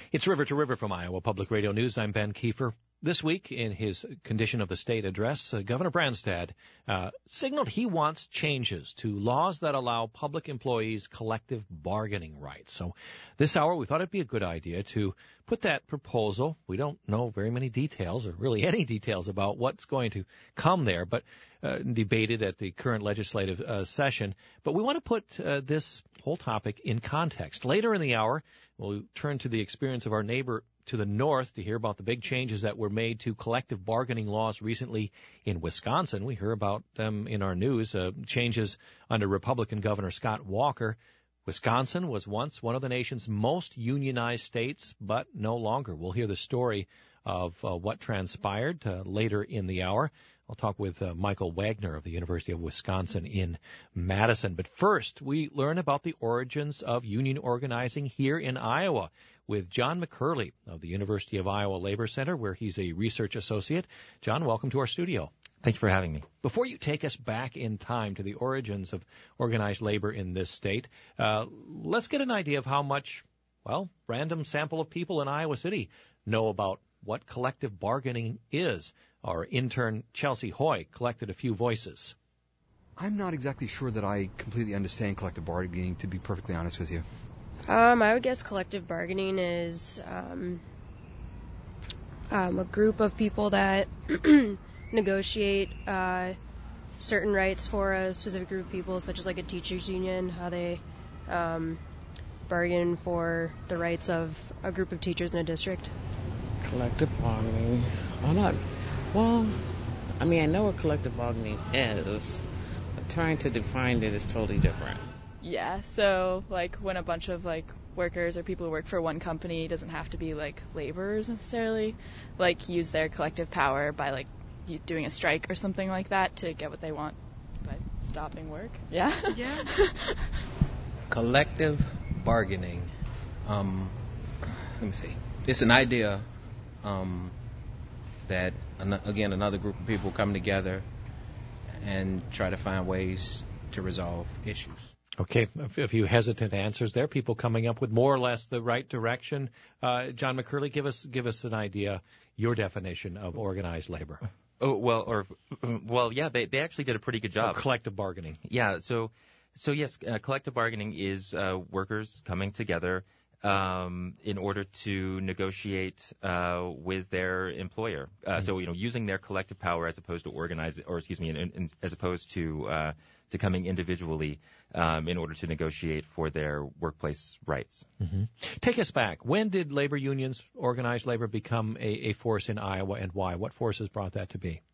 It's River to River from Iowa Public Radio News. I'm Ben Kiefer. This week, in his Condition of the State address, Governor Branstad signaled he wants changes to laws that allow public employees collective bargaining rights. So this hour, we thought it'd be a good idea to put that proposal. We don't know very many details, or really any details, about what's going to come there, but debated at the current legislative session. But we want to put this whole topic in context. Later in the hour, we'll turn to the experience of our neighbor to the north to hear about the big changes that were made to collective bargaining laws recently in Wisconsin. We hear about them in our news, changes under Republican Governor Scott Walker. Wisconsin was once one of the nation's most unionized states, but no longer. We'll hear the story of what transpired later in the hour. I'll talk with Michael Wagner of the University of Wisconsin in Madison. But first, we learn about the origins of union organizing here in Iowa with John McCurley of the University of Iowa Labor Center, where he's a research associate. John, welcome to our studio. Thank you for having me. Before you take us back in time to the origins of organized labor in this state, let's get an idea of how much, random sample of people in Iowa City know about what collective bargaining is. Our intern, Chelsea Hoy, collected a few voices. I'm not exactly sure that I completely understand collective bargaining, to be perfectly honest with you. I would guess collective bargaining is a group of people that negotiate certain rights for a specific group of people, such as like a teachers union, how they bargain for the rights of a group of teachers in a district. Collective bargaining. I know what collective bargaining is, but trying to define it is totally different. Yeah, so when a bunch of workers or people who work for one company, doesn't have to be laborers necessarily, use their collective power by doing a strike or something like that to get what they want by stopping work. Yeah. Yeah. Collective bargaining. Let me see. It's an idea that, again, another group of people come together and try to find ways to resolve issues. Okay, a few hesitant answers there. People coming up with more or less the right direction. John McCurley, give us an idea, your definition of organized labor. They actually did a pretty good job. Collective bargaining. Yeah, so yes, collective bargaining is workers coming together in order to negotiate with their employer. So using their collective power as opposed to as opposed to coming individually in order to negotiate for their workplace rights. Mm-hmm. Take us back. When did labor unions, organized labor, become a force in Iowa, and why? What forces brought that to be?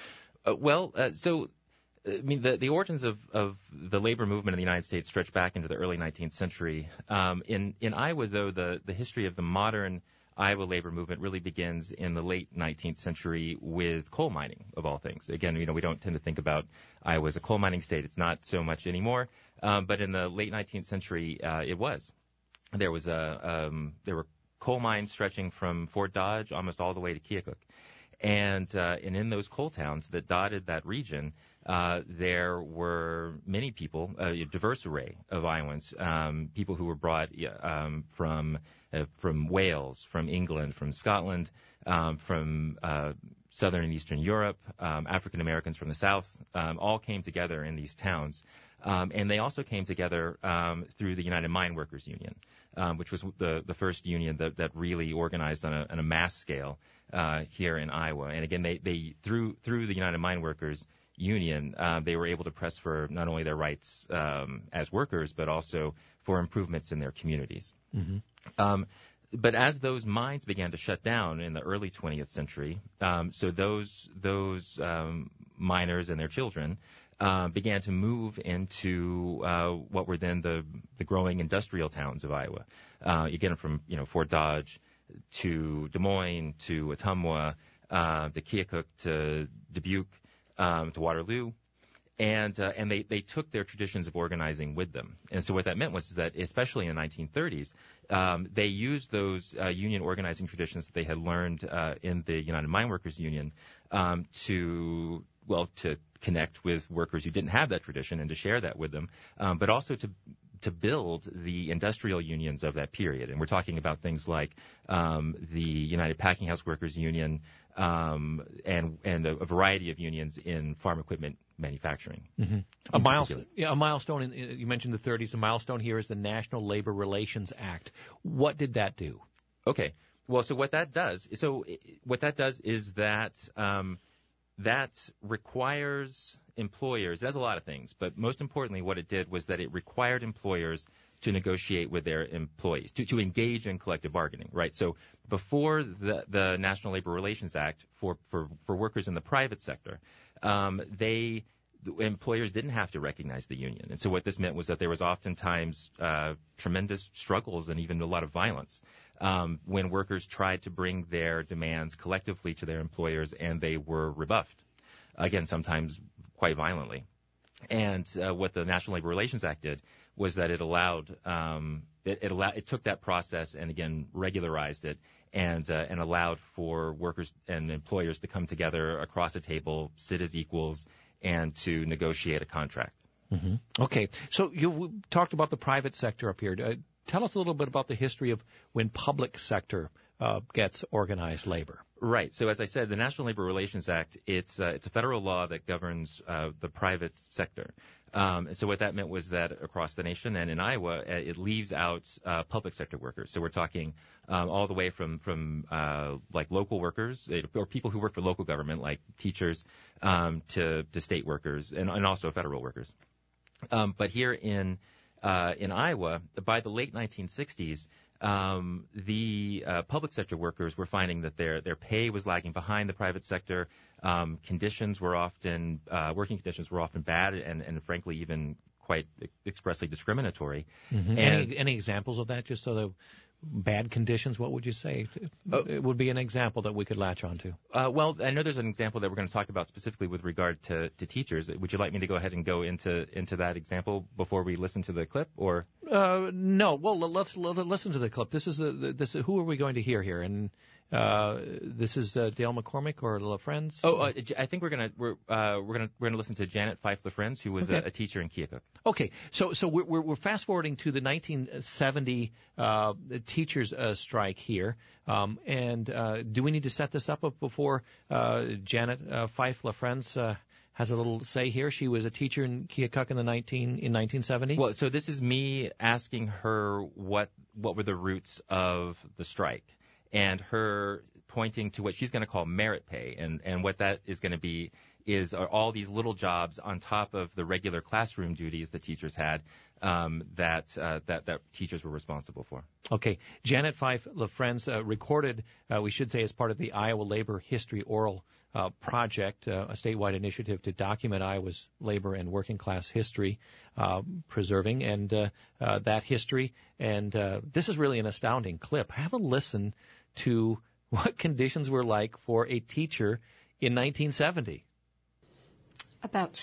The origins of the labor movement in the United States stretch back into the early 19th century. In Iowa, though, the history of the modern Iowa labor movement really begins in the late 19th century with coal mining, of all things. Again, we don't tend to think about Iowa as a coal mining state. It's not so much anymore. But in the late 19th century, it was. There were coal mines stretching from Fort Dodge almost all the way to Keokuk. And in those coal towns that dotted that region, there were many people, a diverse array of Iowans, people who were brought from Wales, from England, from Scotland, from southern and eastern Europe, African Americans from the South, all came together in these towns. And they also came together through the United Mine Workers Union, which was the first union that really organized on a mass scale here in Iowa. And again, they through the United Mine Workers Union, they were able to press for not only their rights as workers, but also for improvements in their communities. Mm-hmm. But as those mines began to shut down in the early 20th century, so those miners and their children began to move into what were then the growing industrial towns of Iowa. Again, from Fort Dodge to Des Moines to Ottumwa to Keokuk to Dubuque to Waterloo. And they took their traditions of organizing with them. And so what that meant was that, especially in the 1930s, they used those union organizing traditions that they had learned in the United Mine Workers Union to connect with workers who didn't have that tradition and to share that with them, but also to to build the industrial unions of that period. And we're talking about things like the United Packing House Workers Union and a variety of unions in farm equipment manufacturing. Mm-hmm. A milestone, you mentioned the 30s, a milestone here is the National Labor Relations Act. What did that do? Okay. Well, so what that does is that that requires employers. It does a lot of things, but most importantly, what it did was that it required employers to negotiate with their employees, to engage in collective bargaining, right? So before the National Labor Relations Act, for workers in the private sector, employers didn't have to recognize the union. And so what this meant was that there was oftentimes tremendous struggles and even a lot of violence when workers tried to bring their demands collectively to their employers, and they were rebuffed, again, sometimes quite violently. And what the National Labor Relations Act did was that it took that process and, again, regularized it and allowed for workers and employers to come together across a table, sit as equals, and to negotiate a contract. Mm-hmm. Okay. So you talked about the private sector up here. Tell us a little bit about the history of when public sector gets organized labor. Right. So as I said, the National Labor Relations Act, it's a federal law that governs the private sector. So what that meant was that across the nation and in Iowa, it leaves out public sector workers. So we're talking all the way from like local workers or people who work for local government, like teachers, to state workers and also federal workers. But here in Iowa, by the late 1960s, the public sector workers were finding that their pay was lagging behind the private sector. Working conditions were often bad and frankly even quite expressly discriminatory. Mm-hmm. And any examples of that? Just so the bad conditions, what would you say? It would be an example that we could latch onto. Well, I know there's an example that we're going to talk about specifically with regard to teachers. Would you like me to go ahead and go into that example before we listen to the clip, or? No. Well, let's listen to the clip. This is who are we going to hear here? And this is Dale McCormick or LaFrenz? I think we're gonna listen to Janet Fife LaFrenz, who was a teacher in Keokuk. Okay, so we're fast forwarding to the 1970 teachers strike here, and do we need to set this up before Janet Fife LaFrenz has a little say here? She was a teacher in Keokuk in 1970. Well, so this is me asking her what were the roots of the strike, and her pointing to what she's going to call merit pay, and what that is going to be are all these little jobs on top of the regular classroom duties that teachers had that teachers were responsible for. Okay. Janet Fife LaFrenz recorded, we should say, as part of the Iowa Labor History Oral Project, a statewide initiative to document Iowa's labor and working class history, preserving and that history. And this is really an astounding clip. Have a listen to what conditions were like for a teacher in 1970. About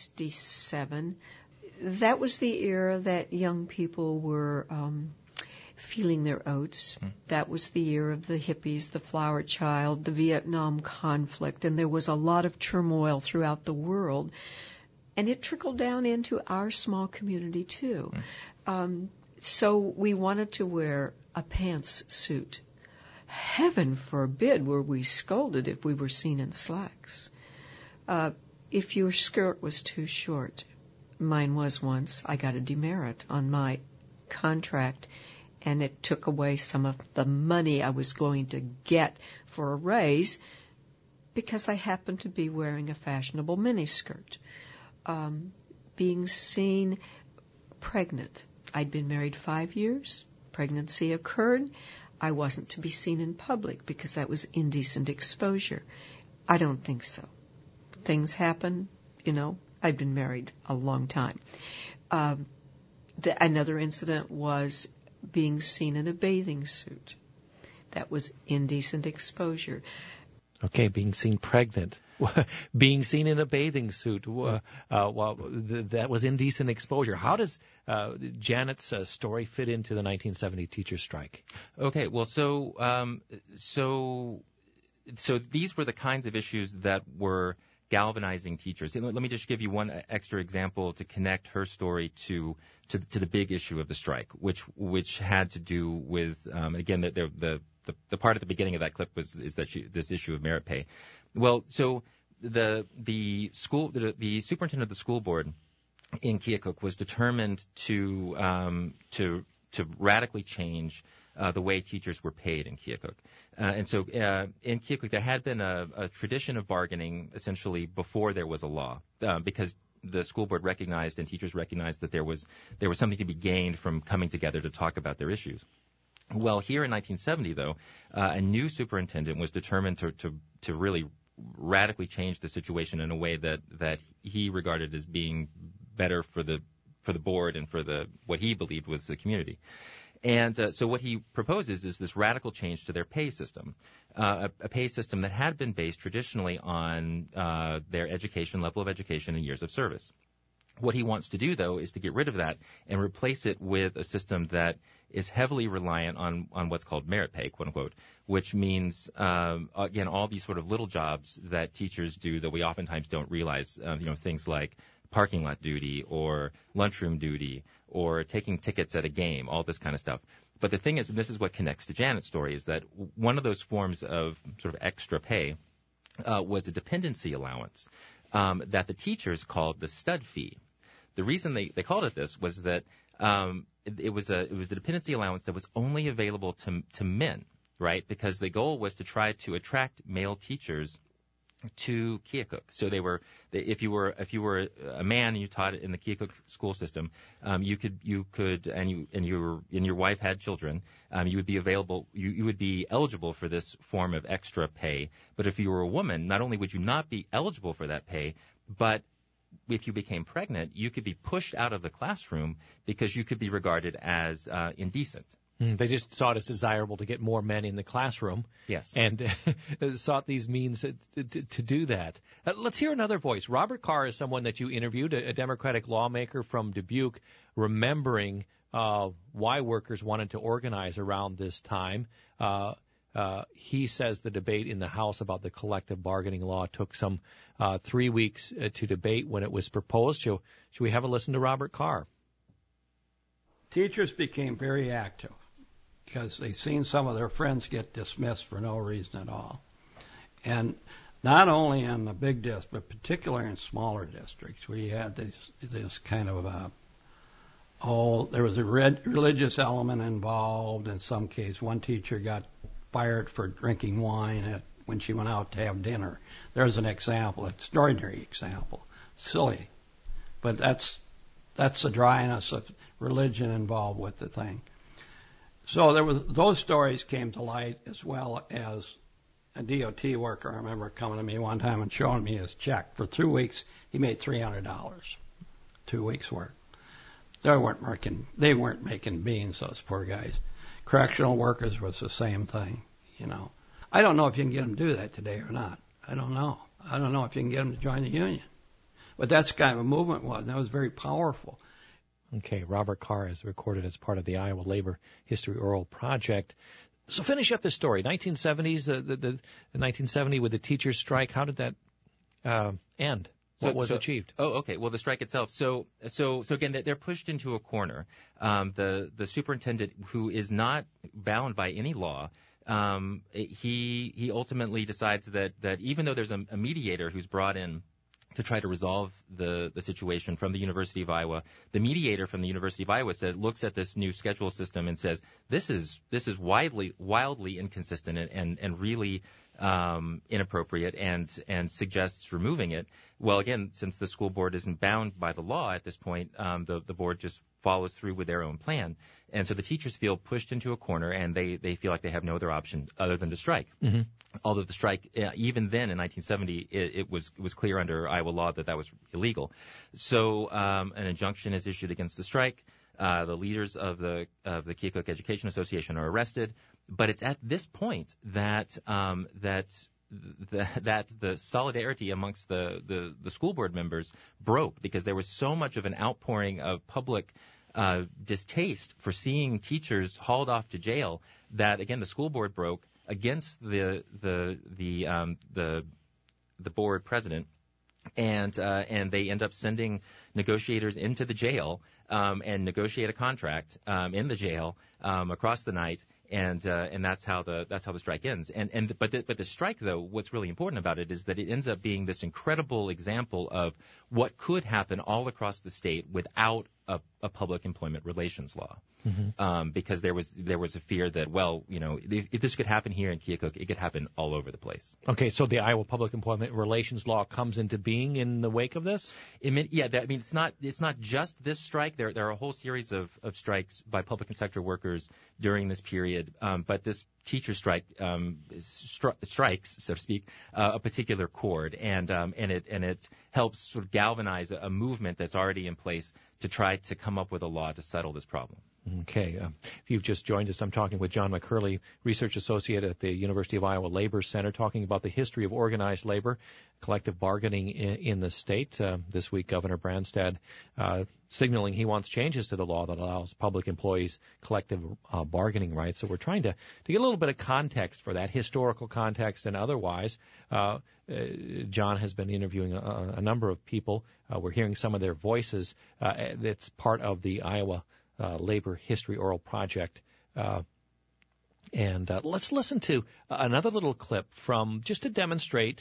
67. That was the era that young people were feeling their oats. That was the year of the hippies, the flower child, the Vietnam conflict, and there was a lot of turmoil throughout the world. And it trickled down into our small community, too. So we wanted to wear a pantsuit. Heaven forbid were we scolded if we were seen in slacks. If your skirt was too short, mine was once, I got a demerit on my contract, and it took away some of the money I was going to get for a raise because I happened to be wearing a fashionable miniskirt. Being seen pregnant. I'd been married 5 years. Pregnancy occurred. I wasn't to be seen in public because that was indecent exposure. I don't think so. Things happen, I'd been married a long time. Another incident was being seen in a bathing suit. That was indecent exposure. Okay, being seen pregnant. Being seen in a bathing suit. That was indecent exposure. How does Janet's story fit into the 1970 teachers' strike? Okay, well, so these were the kinds of issues that were galvanizing teachers. And let me just give you one extra example to connect her story to the big issue of the strike, which had to do with again the part at the beginning of that clip is this issue of merit pay. Well, so the superintendent of the school board in Keokuk was determined to radically change the way teachers were paid in Keokuk. And so in Keokuk, there had been a tradition of bargaining essentially before there was a law, because the school board recognized and teachers recognized that there was something to be gained from coming together to talk about their issues. Well, here in 1970, though, a new superintendent was determined to really radically change the situation in a way that he regarded as being better for the board and for what he believed was the community. And so what he proposes is this radical change to their pay system, a pay system that had been based traditionally on their education, level of education, and years of service. What he wants to do, though, is to get rid of that and replace it with a system that is heavily reliant on what's called merit pay, quote unquote, which means, again, all these sort of little jobs that teachers do that we oftentimes don't realize, things like parking lot duty or lunchroom duty or taking tickets at a game, all this kind of stuff. But the thing is, and this is what connects to Janet's story, is that one of those forms of sort of extra pay was a dependency allowance that the teachers called the stud fee. The reason they called it this was that it was a dependency allowance that was only available to men, right? Because the goal was to try to attract male teachers to Keokuk. So if you were a man and you taught in the Keokuk school system, you could and your wife had children, you would be available. You would be eligible for this form of extra pay. But if you were a woman, not only would you not be eligible for that pay, but if you became pregnant, you could be pushed out of the classroom because you could be regarded as indecent. They just saw it as desirable to get more men in the classroom. Yes. And sought these means to do that. Let's hear another voice. Robert Carr is someone that you interviewed, a Democratic lawmaker from Dubuque, remembering why workers wanted to organize around this time. He says the debate in the House about the collective bargaining law took some 3 weeks to debate when it was proposed. Should we have a listen to Robert Carr? Teachers became very active because they seen some of their friends get dismissed for no reason at all. And not only in the big districts, but particularly in smaller districts, we had this kind of there was a religious element involved. In some case, one teacher got fired for drinking wine when she went out to have dinner. There's an example, extraordinary example, silly, but that's the dryness of religion involved with the thing. So those stories came to light, as well as a DOT worker. I remember coming to me one time and showing me his check. For 2 weeks, he made $300, 2 weeks' work. They weren't making beans, those poor guys. Correctional workers was the same thing, I don't know if you can get them to do that today or not. I don't know. I don't know if you can get them to join the union. But that's kind of a movement was, and that was very powerful. Okay, Robert Carr is recorded as part of the Iowa Labor History Oral Project. So finish up this story. 1970s, the 1970 with the teachers' strike. How did that end? What was achieved? Oh, okay. Well, the strike itself. So again, they're pushed into a corner. The superintendent, who is not bound by any law, he ultimately decides that even though there's a mediator who's brought in to try to resolve the situation from the University of Iowa, the mediator from the University of Iowa looks at this new schedule system and says, this is wildly inconsistent and really inappropriate and suggests removing it. Well, again, since the school board isn't bound by the law at this point, the board just follows through with their own plan. And so the teachers feel pushed into a corner, and they feel like they have no other option other than to strike. Mm-hmm. Although the strike, even then in 1970, it was clear under Iowa law that was illegal. So an injunction is issued against the strike. The leaders of the Keokuk Education Association are arrested. But it's at this point that the solidarity amongst the school board members broke, because there was so much of an outpouring of public distaste for seeing teachers hauled off to jail that, again, the school board broke against the board president And they end up sending negotiators into the jail and negotiate a contract in the jail across the night. And that's how the strike ends. But the strike, though, what's really important about it is that it ends up being this incredible example of what could happen all across the state without a public employment relations law. Because there was a fear that, well, if this could happen here in Keokuk, it could happen all over the place. Okay, so the Iowa Public Employment Relations Law comes into being in the wake of this? It's not just this strike. There are a whole series of strikes by public sector workers during this period, but this teacher strike strikes, so to speak, a particular chord, and it helps sort of galvanize a movement that's already in place to try to come up with a law to settle this problem. Okay. If you've just joined us, I'm talking with John McCurley, Research Associate at the University of Iowa Labor Center, talking about the history of organized labor, collective bargaining in the state. This week, Governor Branstad signaling he wants changes to the law that allows public employees collective bargaining rights. So we're trying to get a little bit of context for that, historical context and otherwise. John has been interviewing a number of people. We're hearing some of their voices. That's part of the Iowa Labor History Oral Project. And let's listen to another little clip from just to demonstrate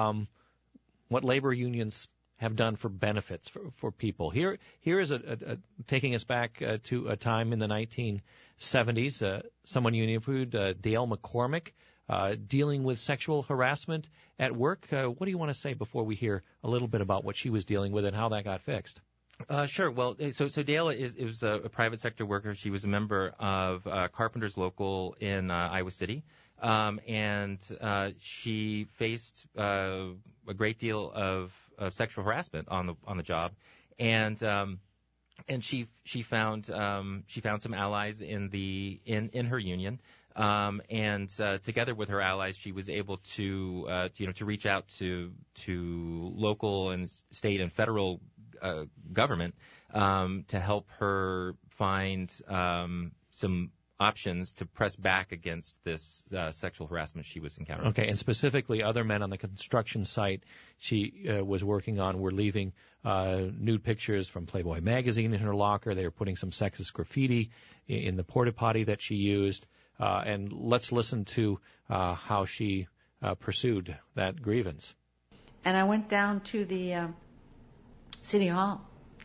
what labor unions have done for benefits for people. Here is taking us back to a time in the 1970s. Someone you interviewed, Dale McCormick, dealing with sexual harassment at work. What do you want to say before we hear a little bit about what she was dealing with and how that got fixed? Sure. Well, so Dale is a private sector worker. She was a member of Carpenters Local in Iowa City, and she faced a great deal of sexual harassment on the job, and she found some allies in her union. And together with her allies, she was able to reach out to local and state and federal government to help her find some options to press back against this sexual harassment she was encountering. Okay, and specifically, other men on the construction site she was working on were leaving nude pictures from Playboy magazine in her locker. They were putting some sexist graffiti in the porta potty that she used. And let's listen to how she pursued that grievance. And I went down to the City Hall,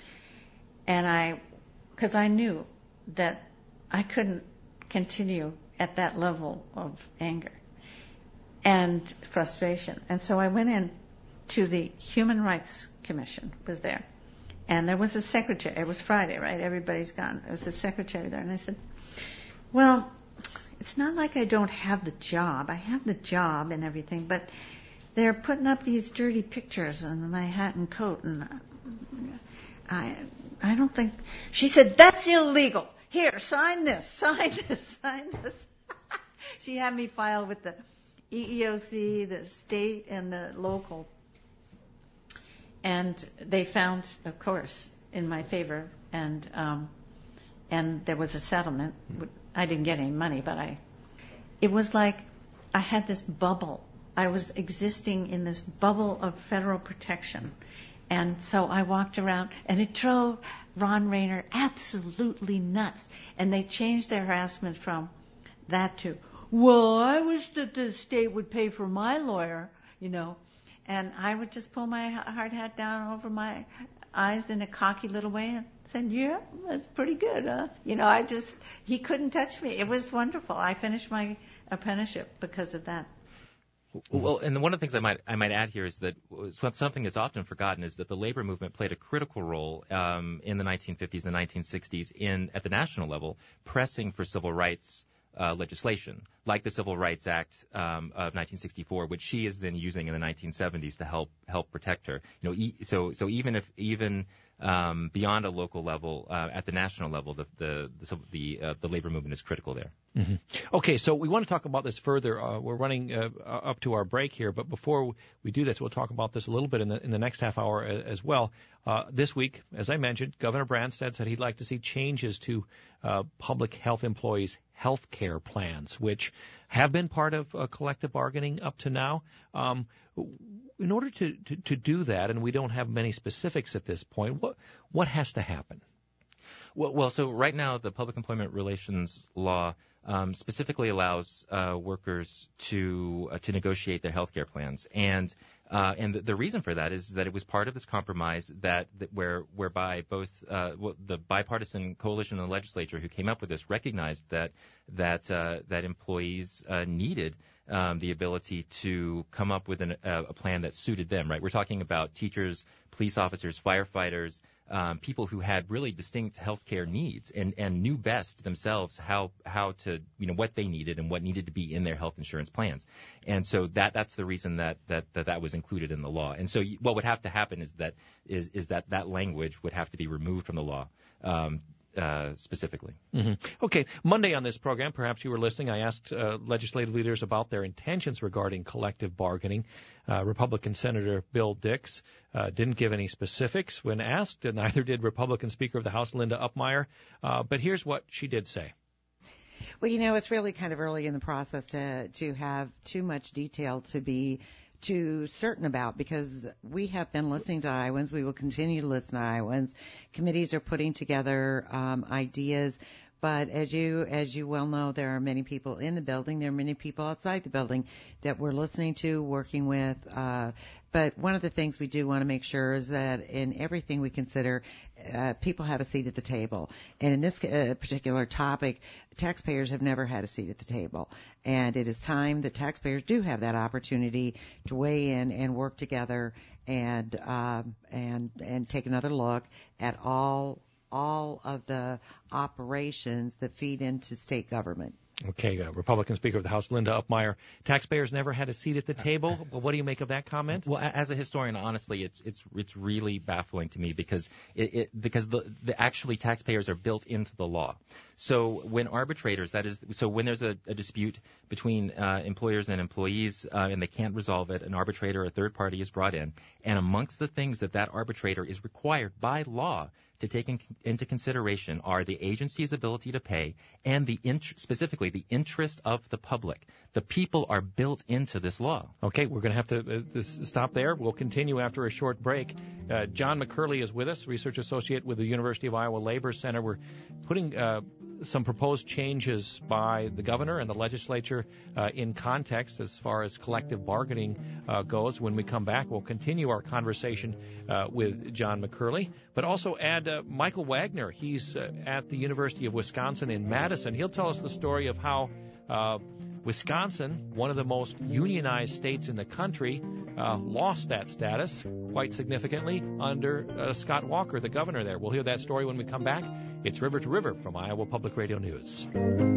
and because I knew that I couldn't continue at that level of anger and frustration. And so I went in to the Human Rights Commission, was there. And there was a secretary. It was Friday, right? Everybody's gone. There was a secretary there. And I said, well, it's not like I don't have the job. I have the job and everything, but they're putting up these dirty pictures in my hat and coat, and I don't think... She said, that's illegal. Here, sign this, sign this, sign this. She had me file with the EEOC, the state, and the local. And they found, of course, in my favor, and there was a settlement. I didn't get any money, but it was like I had this bubble. I was existing in this bubble of federal protection. And so I walked around, and it drove Ron Rayner absolutely nuts. And they changed their harassment from that to, well, I wish that the state would pay for my lawyer, And I would just pull my hard hat down over my eyes in a cocky little way and said, yeah, that's pretty good, huh? He couldn't touch me. It was wonderful. I finished my apprenticeship because of that. Well, and one of the things I might add here is that something that's often forgotten is that the labor movement played a critical role in the 1950s and the 1960s at the national level, pressing for civil rights legislation, like the Civil Rights Act of 1964, which she is then using in the 1970s to help protect her. So even beyond a local level, at the national level, the labor movement is critical there. Mm-hmm. Okay, so we want to talk about this further. We're running up to our break here, but before we do this, we'll talk about this a little bit in the next half hour as well. This week, as I mentioned, Governor Branstad said he'd like to see changes to public health employees' health care plans, which have been part of collective bargaining up to now. in order to do that, and we don't have many specifics at this point, what has to happen? Well, so right now the Public Employment Relations Law specifically allows workers to negotiate their health care plans, and the reason for that is that it was part of this compromise whereby both the bipartisan coalition in the legislature who came up with this recognized that employees needed the ability to come up with a plan that suited them. Right, we're talking about teachers, police officers, firefighters. People who had really distinct health care needs and knew best themselves how to, what they needed and what needed to be in their health insurance plans. And so that's the reason that was included in the law. And so what would have to happen is that language would have to be removed from the law. Specifically. Mm-hmm. Okay, Monday on this program, perhaps you were listening, I asked legislative leaders about their intentions regarding collective bargaining. Republican Senator Bill Dix didn't give any specifics when asked, and neither did Republican Speaker of the House Linda Upmeyer. But here's what she did say. Well, it's really kind of early in the process to have too much detail to be too certain about, because we have been listening to Iowans. We will continue to listen to Iowans. Committees are putting together ideas, but as you well know, there are many people in the building. There are many people outside the building that we're listening to, working with. But one of the things we do want to make sure is that in everything we consider, people have a seat at the table. And in this particular topic, taxpayers have never had a seat at the table. And it is time that taxpayers do have that opportunity to weigh in and work together and take another look at all of the operations that feed into state government. Okay, Republican Speaker of the House Linda Upmeyer. Taxpayers never had a seat at the table. What do you make of that comment? Well, as a historian, honestly, it's really baffling to me because actually taxpayers are built into the law. So when arbitrators, when there's a dispute between employers and employees and they can't resolve it, an arbitrator, a third party, is brought in, and amongst the things that arbitrator is required by law to take into consideration are the agency's ability to pay and specifically the interest of the public. The people are built into this law. Okay, we're going to have to stop there. We'll continue after a short break. John McCurley is with us, research associate with the University of Iowa Labor Center. We're putting some proposed changes by the governor and the legislature in context as far as collective bargaining goes. When we come back, we'll continue our conversation with John McCurley, but also add Michael Wagner. He's at the University of Wisconsin in Madison. He'll tell us the story of how Wisconsin, one of the most unionized states in the country, lost that status quite significantly under Scott Walker, the governor there. We'll hear that story when we come back. It's River to River from Iowa Public Radio News.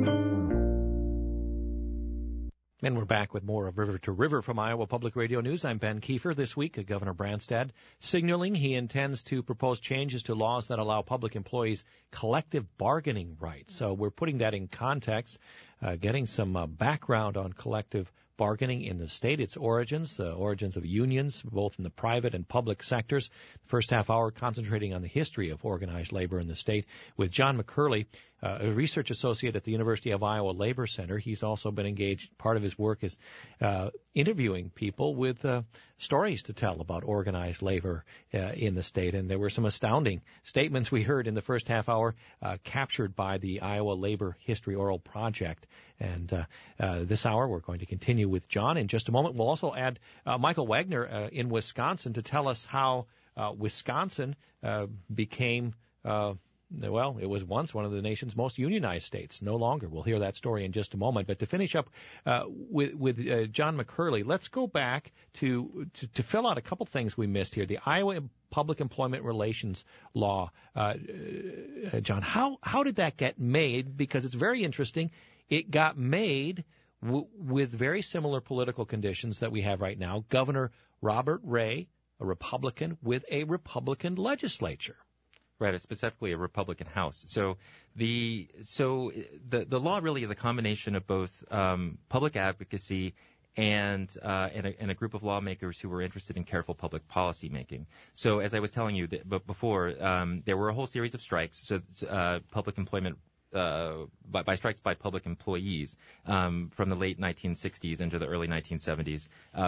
And we're back with more of River to River from Iowa Public Radio News. I'm Ben Kiefer. This week, Governor Branstad signaling he intends to propose changes to laws that allow public employees collective bargaining rights. So we're putting that in context, getting some background on collective bargaining in the state, its origins of unions, both in the private and public sectors. First half hour concentrating on the history of organized labor in the state with John McCurley, a research associate at the University of Iowa Labor Center. He's also been engaged. Part of his work is interviewing people with stories to tell about organized labor in the state. And there were some astounding statements we heard in the first half hour captured by the Iowa Labor History Oral Project. And this hour we're going to continue with John in just a moment. We'll also add Michael Wagner in Wisconsin to tell us how Wisconsin became well, it was once one of the nation's most unionized states. No longer. We'll hear that story in just a moment. But to finish up with John McCurley, let's go back to fill out a couple things we missed here. The Iowa Public Employment Relations Law. John, how did that get made? Because it's very interesting. It got made with very similar political conditions that we have right now. Governor Robert Ray, a Republican, with a Republican legislature. Right, specifically a Republican House. So the law really is a combination of both public advocacy and a group of lawmakers who were interested in careful public policy making. So as I was telling you before, there were a whole series of strikes. So public employment by public employees from the late 1960s into the early 1970s,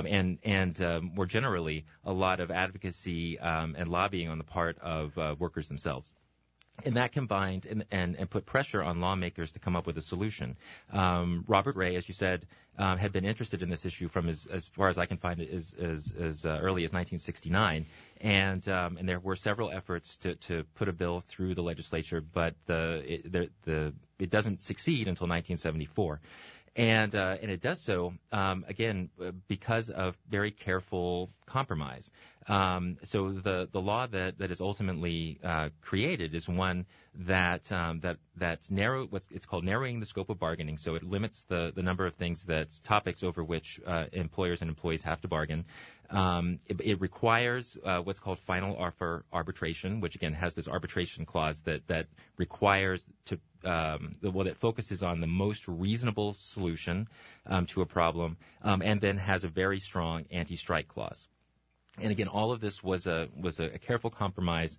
and more generally, a lot of advocacy and lobbying on the part of workers themselves. And that combined and put pressure on lawmakers to come up with a solution. Robert Ray, as you said, had been interested in this issue from as far as I can find it as early as 1969, and there were several efforts to put a bill through the legislature, but it doesn't succeed until 1974. And it does so, again, because of very careful compromise. So the law that is ultimately created is one that's it's called narrowing the scope of bargaining. So it limits the number of topics over which employers and employees have to bargain. It requires what's called final offer arbitration, which again has this arbitration clause that requires that focuses on the most reasonable solution to a problem, and then has a very strong anti-strike clause. And again, all of this was a careful compromise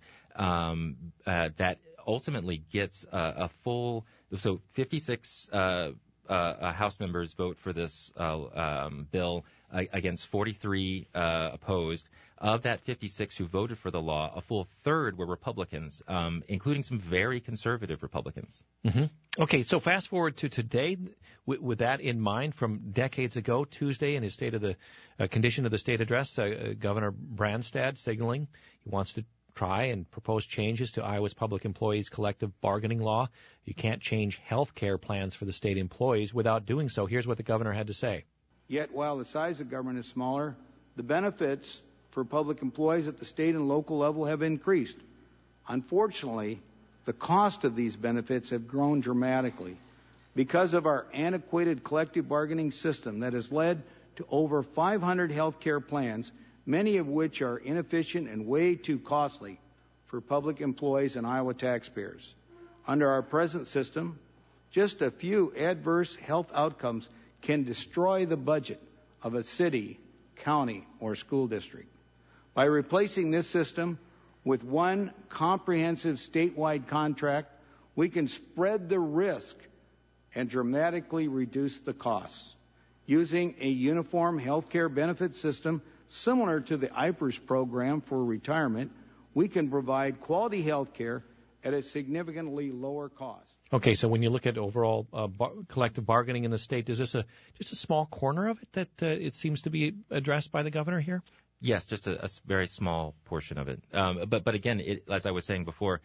that ultimately gets a full. So 56 House members vote for this bill against 43 opposed. Of that 56 who voted for the law, a full third were Republicans, including some very conservative Republicans. Mm-hmm. Okay, so fast forward to today, with that in mind, from decades ago, Tuesday in his State of the Condition of the State Address, Governor Branstad signaling he wants to try and propose changes to Iowa's public employees' collective bargaining law. You can't change health care plans for the state employees without doing so. Here's what the governor had to say. Yet, while the size of government is smaller, the benefits for public employees at the state and local level have increased. Unfortunately, the cost of these benefits have grown dramatically because of our antiquated collective bargaining system that has led to over 500 health care plans, many of which are inefficient and way too costly for public employees and Iowa taxpayers. Under our present system, just a few adverse health outcomes can destroy the budget of a city, county, or school district. By replacing this system with one comprehensive statewide contract, we can spread the risk and dramatically reduce the costs. Using a uniform health care benefit system similar to the IPERS program for retirement, we can provide quality health care at a significantly lower cost. Okay, so when you look at overall collective bargaining in the state, is this just a small corner of it that it seems to be addressed by the governor here? Yes, just a very small portion of it. But again, as I was saying before,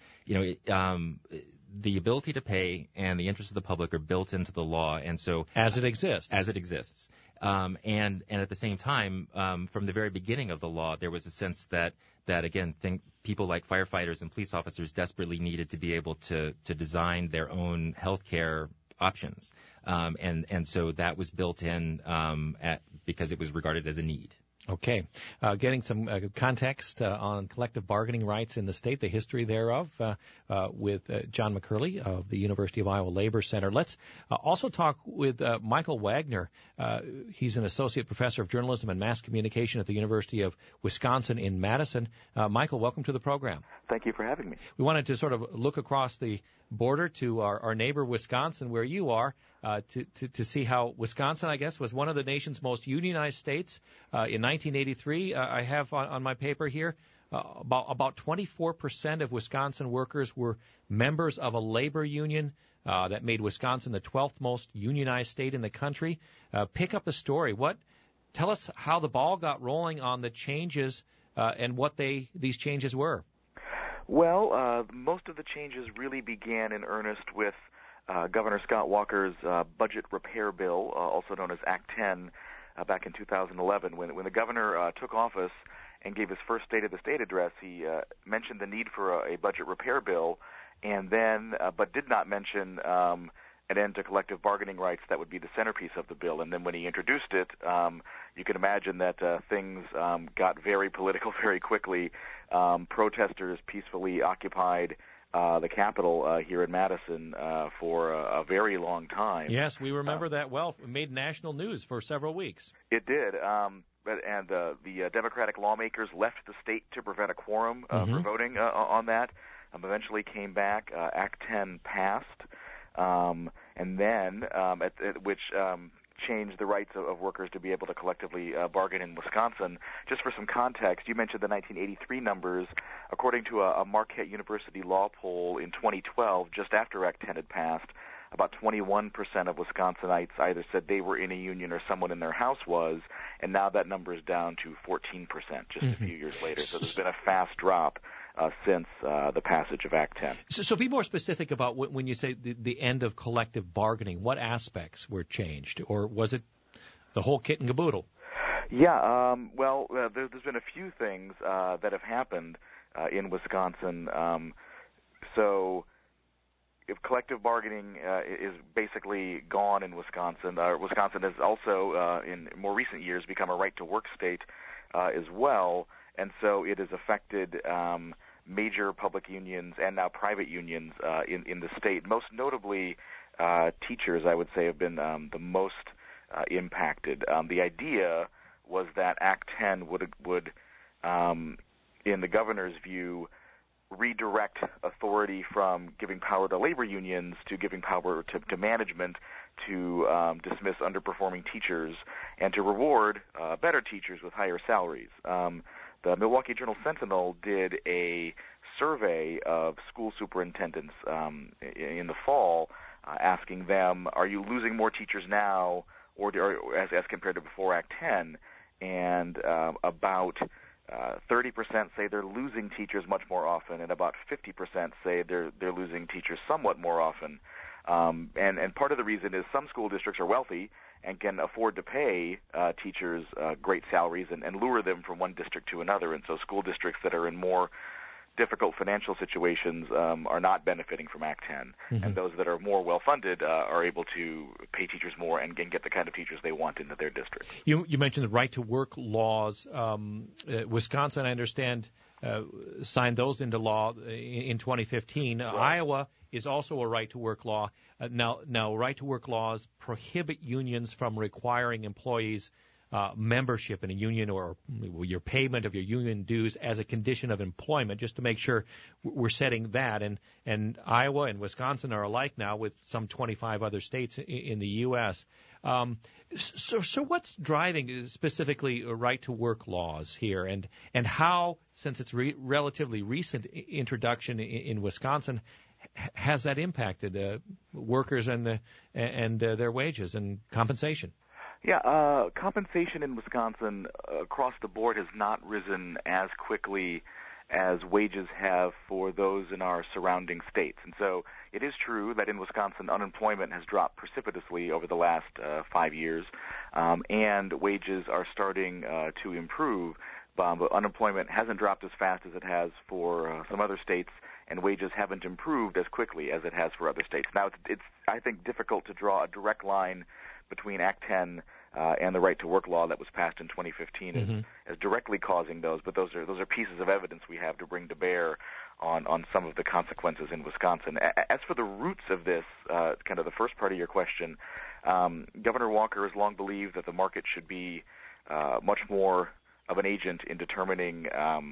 the ability to pay and the interests of the public are built into the law, and so as it exists, and at the same time, from the very beginning of the law, there was a sense that again, people like firefighters and police officers desperately needed to be able to design their own health care options, and so that was built in because it was regarded as a need. Okay. Getting some context on collective bargaining rights in the state, the history thereof, with John McCurley of the University of Iowa Labor Center. Let's also talk with Michael Wagner. He's an associate professor of journalism and mass communication at the University of Wisconsin in Madison. Michael, welcome to the program. Thank you for having me. We wanted to sort of look across the border to our neighbor Wisconsin, where you are, to see how Wisconsin, I guess, was one of the nation's most unionized states in 1983. I have on my paper here about 24% of Wisconsin workers were members of a labor union. That made Wisconsin the 12th most unionized state in the country. Pick up the story. Tell us how the ball got rolling on the changes and what these changes were. Well, most of the changes really began in earnest with Governor Scott Walker's budget repair bill, also known as Act 10, back in 2011. When the governor took office and gave his first State of the State address, he mentioned the need for a budget repair bill, and then, but did not mention an end to collective bargaining rights that would be the centerpiece of the bill. And then when he introduced it, you can imagine that things got very political very quickly. Protesters peacefully occupied the Capitol here in Madison for a very long time. Yes, we remember that well. It made national news for several weeks. It did. And the Democratic lawmakers left the state to prevent a quorum for voting on that. Eventually came back. Act 10 passed. and then which changed the rights of workers to be able to collectively bargain in Wisconsin. Just for some context, you mentioned the 1983 numbers. According to a Marquette University law poll in 2012, just after Act 10 had passed, about 21% of Wisconsinites either said they were in a union or someone in their house was, and now that number is down to 14% just a few years later. So there's been a fast drop since the passage of Act 10. So be more specific about when you say the end of collective bargaining. What aspects were changed, or was it the whole kit and caboodle? Yeah, there's been a few things that have happened in Wisconsin. So if collective bargaining is basically gone in Wisconsin, Wisconsin has also, in more recent years, become a right-to-work state as well, and so it has affected major public unions and now private unions in the state. Most notably, teachers, I would say, have been the most impacted. The idea was that Act 10 would in the governor's view, redirect authority from giving power to labor unions to giving power to management to dismiss underperforming teachers and to reward better teachers with higher salaries. The Milwaukee Journal-Sentinel did a survey of school superintendents in the fall, asking them, are you losing more teachers now or as compared to before Act 10? And about 30% say they're losing teachers much more often, and about 50% say they're losing teachers somewhat more often. And part of the reason is some school districts are wealthy and can afford to pay teachers great salaries and lure them from one district to another. And so school districts that are in more difficult financial situations are not benefiting from Act 10. And those that are more well-funded are able to pay teachers more and get the kind of teachers they want into their district. You mentioned the right-to-work laws. Wisconsin, I understand, signed those into law in 2015. Right. Iowa is also a right-to-work law. Now, right-to-work laws prohibit unions from requiring employees membership in a union or your payment of your union dues as a condition of employment, just to make sure we're setting that. And Iowa and Wisconsin are alike now with some 25 other states in the U.S. So what's driving specifically right-to-work laws here, and how, since it's relatively recent introduction in Wisconsin, has that impacted workers and their wages and compensation? Yeah, compensation in Wisconsin across the board has not risen as quickly as wages have for those in our surrounding states. And so it is true that in Wisconsin, unemployment has dropped precipitously over the last 5 years, and wages are starting to improve. But unemployment hasn't dropped as fast as it has for some other states, and wages haven't improved as quickly as it has for other states. Now, it's I think, difficult to draw a direct line between Act 10 and the right-to-work law that was passed in 2015 as directly causing those, but those are pieces of evidence we have to bring to bear on some of the consequences in Wisconsin. As for the roots of this, kind of the first part of your question, Governor Walker has long believed that the market should be much more of an agent in determining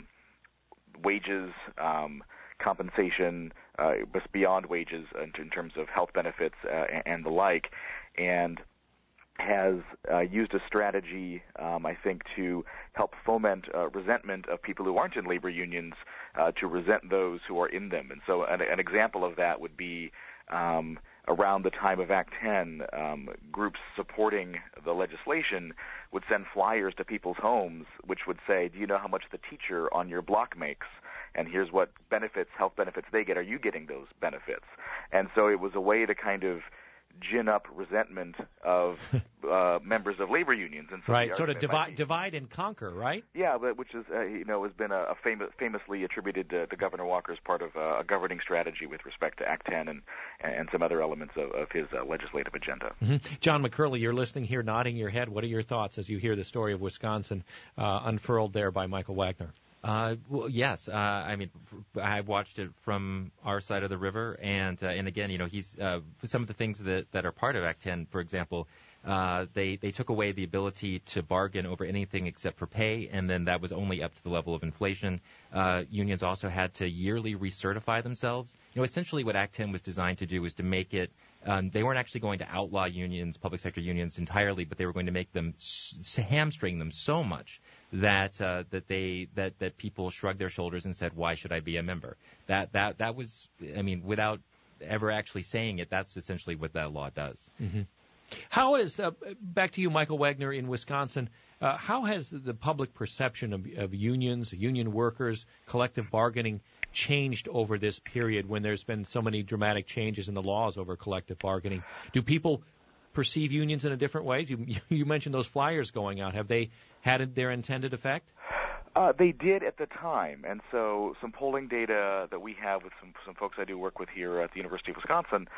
wages, compensation, but beyond wages in terms of health benefits and the like, and has used a strategy, I think, to help foment resentment of people who aren't in labor unions, to resent those who are in them. And so an example of that would be around the time of Act 10, groups supporting the legislation would send flyers to people's homes which would say, do you know how much the teacher on your block makes? And here's what benefits, health benefits they get. Are you getting those benefits? And so it was a way to kind of gin up resentment of members of labor unions. And so right, sort of divide and conquer, right? Yeah, but which is has been a famously attributed to Governor Walker's part of a governing strategy with respect to Act 10 and some other elements of his legislative agenda. John McCurley, you're listening here, nodding your head. What are your thoughts as you hear the story of Wisconsin unfurled there by Michael Wagner? Well, yes. I mean, I've watched it from our side of the river, and again, he's some of the things that are part of Act 10. For example, They took away the ability to bargain over anything except for pay, and then that was only up to the level of inflation. Unions also had to yearly recertify themselves. Essentially what Act 10 was designed to do was to make it, they weren't actually going to outlaw unions, public sector unions entirely, but they were going to make them, hamstring them so much that people shrugged their shoulders and said, why should I be a member? That was, without ever actually saying it, that's essentially what that law does. Mm-hmm. How is, back to you, Michael Wagner, in Wisconsin, how has the public perception of unions, union workers, collective bargaining changed over this period when there's been so many dramatic changes in the laws over collective bargaining? Do people perceive unions in a different ways? You mentioned those flyers going out. Have they had their intended effect? They did at the time, and so some polling data that we have with some folks I do work with here at the University of Wisconsin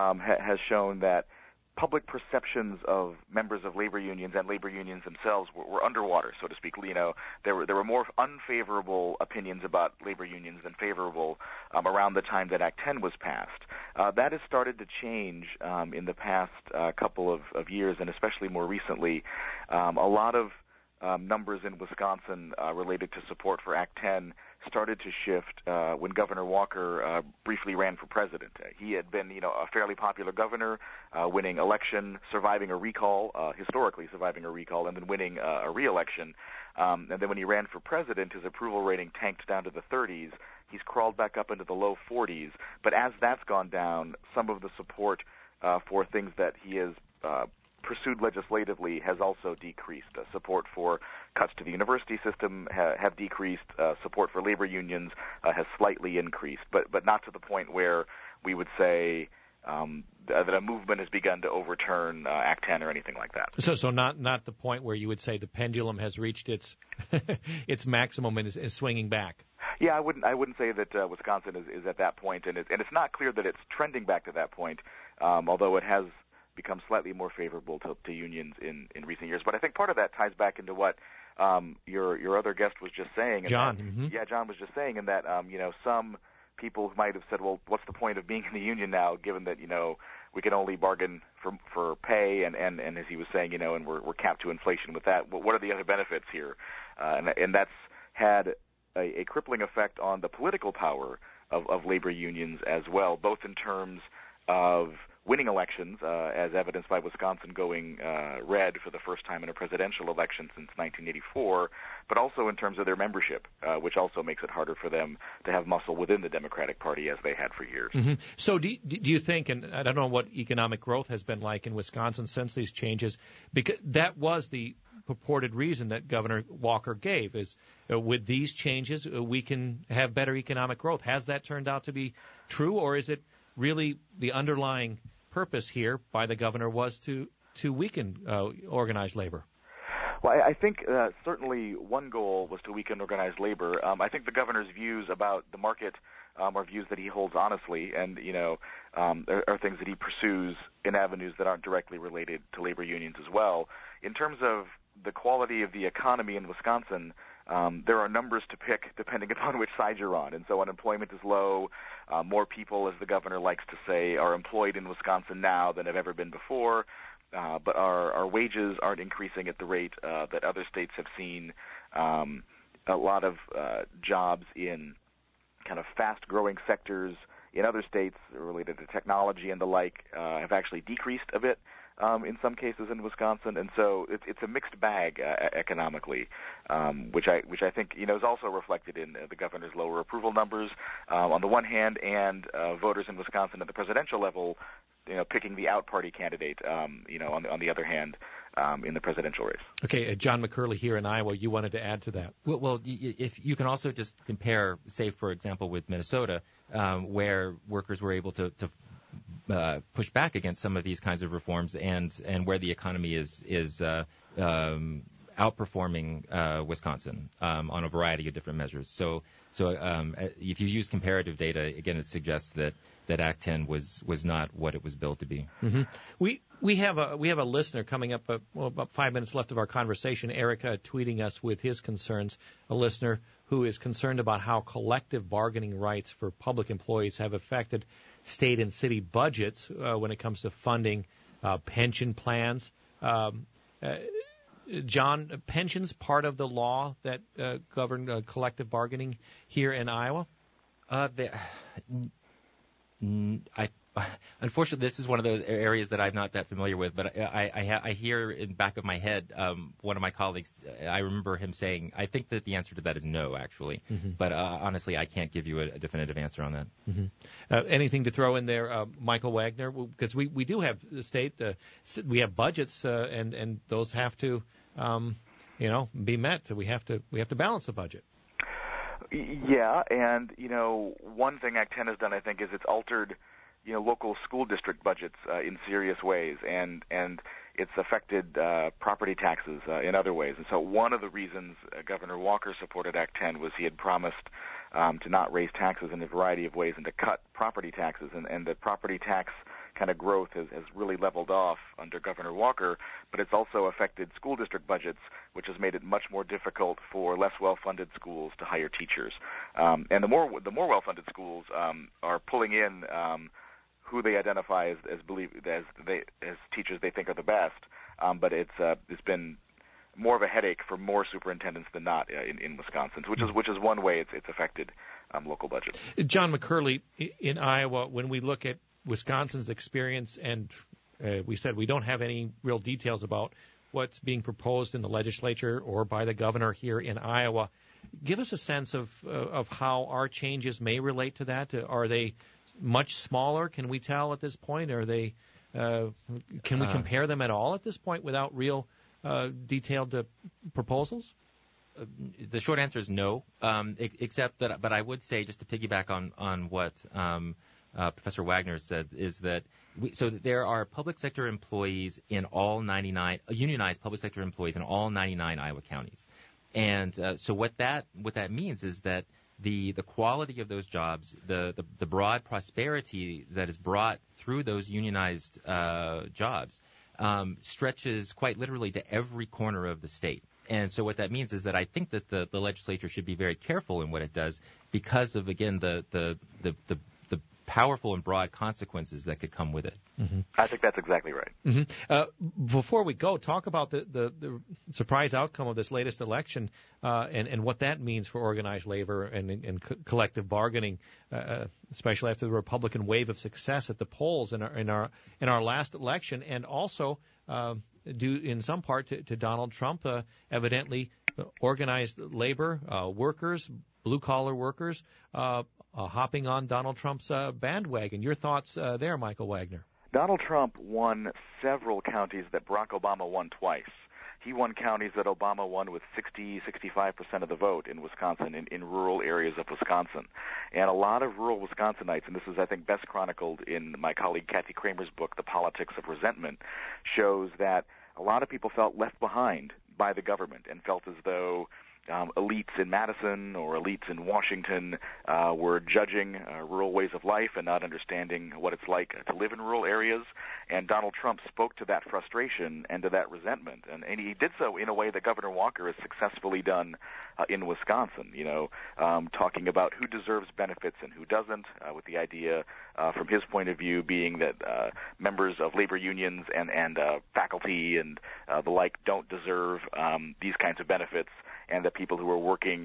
has shown that public perceptions of members of labor unions and labor unions themselves were underwater, so to speak. There were more unfavorable opinions about labor unions than favorable around the time that Act 10 was passed. That has started to change in the past couple of years, and especially more recently. A lot of numbers in Wisconsin related to support for Act 10 started to shift when Governor Walker briefly ran for president. He had been, a fairly popular governor, winning election, surviving a recall, historically surviving a recall, and then winning a re-election. And then when he ran for president, his approval rating tanked down to the 30s. He's crawled back up into the low 40s. But as that's gone down, some of the support for things that he has pursued legislatively has also decreased. Support for cuts to the university system have decreased. Support for labor unions has slightly increased, but not to the point where we would say that a movement has begun to overturn Act 10 or anything like that. So not the point where you would say the pendulum has reached its its maximum and is swinging back. Yeah, I wouldn't say that Wisconsin is at that point, and it's not clear that it's trending back to that point, although it has become slightly more favorable to unions in recent years. But I think part of that ties back into what your other guest was just saying. John. Mm-hmm. Yeah, John was just saying, in that some people might have said, well, what's the point of being in the union now, given that we can only bargain for pay, and as he was saying, and we're capped to inflation with that. What are the other benefits here? And that's had a crippling effect on the political power of labor unions as well, both in terms of winning elections, as evidenced by Wisconsin going red for the first time in a presidential election since 1984, but also in terms of their membership, which also makes it harder for them to have muscle within the Democratic Party as they had for years. Mm-hmm. So do you think, and I don't know what economic growth has been like in Wisconsin since these changes, because that was the purported reason that Governor Walker gave, is with these changes we can have better economic growth. Has that turned out to be true, or is it really the underlying purpose here by the governor was to weaken organized labor? Well, I think certainly one goal was to weaken organized labor. I think the governor's views about the market are views that he holds honestly, and there are things that he pursues in avenues that aren't directly related to labor unions as well. In terms of the quality of the economy in Wisconsin, there are numbers to pick depending upon which side you're on. And so unemployment is low. More people, as the governor likes to say, are employed in Wisconsin now than have ever been before. But our wages aren't increasing at the rate that other states have seen. A lot of jobs in kind of fast-growing sectors in other states related to technology and the like have actually decreased a bit in some cases in Wisconsin, and so it's a mixed bag economically, which I think is also reflected in the governor's lower approval numbers on the one hand, and voters in Wisconsin at the presidential level, picking the out-party candidate, on the other hand, in the presidential race. Okay, John McCurley here in Iowa, you wanted to add to that. Well, if you can also just compare, say, for example, with Minnesota, where workers were able to push back against some of these kinds of reforms, and where the economy is outperforming Wisconsin on a variety of different measures. So if you use comparative data, again, it suggests that Act 10 was not what it was billed to be. Mm-hmm. We have a listener coming up. About 5 minutes left of our conversation. Erica tweeting us with his concerns. A listener who is concerned about how collective bargaining rights for public employees have affected state and city budgets when it comes to funding pension plans, John, pensions part of the law that govern collective bargaining here in Iowa? Unfortunately, this is one of those areas that I'm not that familiar with, but I hear in the back of my head one of my colleagues, I remember him saying, I think that the answer to that is no, actually. Mm-hmm. But honestly, I can't give you a definitive answer on that. Mm-hmm. Anything to throw in there, Michael Wagner? Because we do have the state, we have budgets, and those have to, be met. So we have to balance the budget. Yeah, and, one thing Act 10 has done, I think, is it's altered local school district budgets in serious ways, and it's affected property taxes in other ways. And so one of the reasons Governor Walker supported Act 10 was he had promised to not raise taxes in a variety of ways and to cut property taxes, and the property tax kind of growth has really leveled off under Governor Walker, but it's also affected school district budgets, which has made it much more difficult for less well-funded schools to hire teachers. And the more well-funded schools are pulling in who they identify as teachers they think are the best, but it's been more of a headache for more superintendents than not in Wisconsin, which is one way it's affected local budgets. John McCurley, in Iowa, when we look at Wisconsin's experience, and we said we don't have any real details about what's being proposed in the legislature or by the governor here in Iowa, give us a sense of how our changes may relate to that. Are they much smaller? Can we tell at this point? Are they? Can we compare them at all at this point without real detailed proposals? The short answer is no, except that. But I would say, just to piggyback on what Professor Wagner said, is that there are public sector employees in all 99 unionized public sector employees in all 99 Iowa counties, and so what that means is that the quality of those jobs, the broad prosperity that is brought through those unionized jobs stretches quite literally to every corner of the state. And so what that means is that I think that the legislature should be very careful in what it does because of, again, the powerful and broad consequences that could come with it. Mm-hmm. I think that's exactly right. Mm-hmm. Before we go, talk about the surprise outcome of this latest election and what that means for organized labor and collective bargaining, especially after the Republican wave of success at the polls in our last election, and also due in some part to Donald Trump evidently organized labor, workers, blue-collar workers, hopping on Donald Trump's bandwagon. Your thoughts there, Michael Wagner? Donald Trump won several counties that Barack Obama won twice. He won counties that Obama won with 65% of the vote in Wisconsin, in rural areas of Wisconsin. And a lot of rural Wisconsinites, and this is, I think, best chronicled in my colleague Kathy Kramer's book, The Politics of Resentment, shows that a lot of people felt left behind by the government and felt as though elites in Madison or elites in Washington were judging rural ways of life and not understanding what it's like to live in rural areas. And Donald Trump spoke to that frustration and to that resentment. And he did so in a way that Governor Walker has successfully done in Wisconsin, talking about who deserves benefits and who doesn't, with the idea from his point of view being that members of labor unions and faculty and the like don't deserve these kinds of benefits, and that people who are working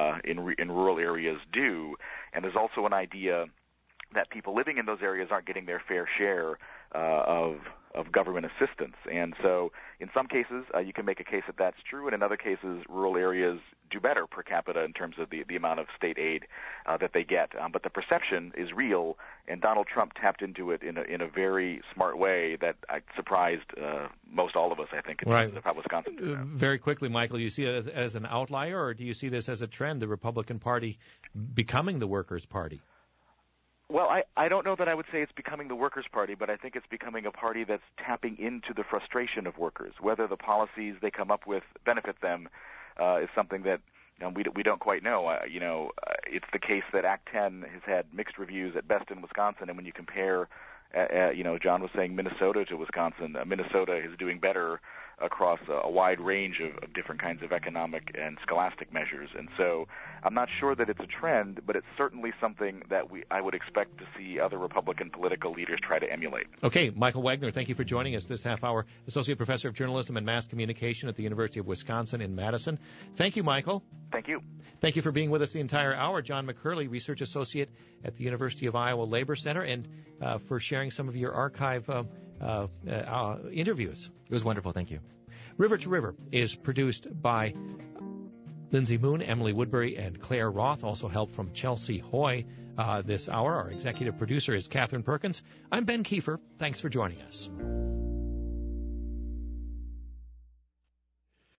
in rural areas do. And there's also an idea that people living in those areas aren't getting their fair share of government assistance. And so in some cases, you can make a case that that's true, and in other cases, rural areas do better per capita in terms of the amount of state aid that they get. But the perception is real, and Donald Trump tapped into it in a very smart way that surprised most all of us, I think, in terms of how Wisconsin did that. Very quickly, Michael, do you see it as an outlier, or do you see this as a trend, the Republican Party becoming the workers' party? Well, I don't know that I would say it's becoming the Workers' Party, but I think it's becoming a party that's tapping into the frustration of workers. Whether the policies they come up with benefit them is something that we don't quite know. It's the case that Act 10 has had mixed reviews at best in Wisconsin, and when you compare, John was saying Minnesota to Wisconsin, Minnesota is doing better across a wide range of different kinds of economic and scholastic measures. And so I'm not sure that it's a trend, but it's certainly something that I would expect to see other Republican political leaders try to emulate. Okay, Michael Wagner, thank you for joining us this half hour. Associate Professor of Journalism and Mass Communication at the University of Wisconsin in Madison. Thank you, Michael. Thank you. Thank you for being with us the entire hour. John McCurley, Research Associate at the University of Iowa Labor Center, and for sharing some of your archive interviews. It was wonderful. Thank you. River to River is produced by Lindsay Moon, Emily Woodbury, and Claire Roth. Also help from Chelsea Hoy this hour. Our executive producer is Catherine Perkins. I'm Ben Kiefer. Thanks for joining us.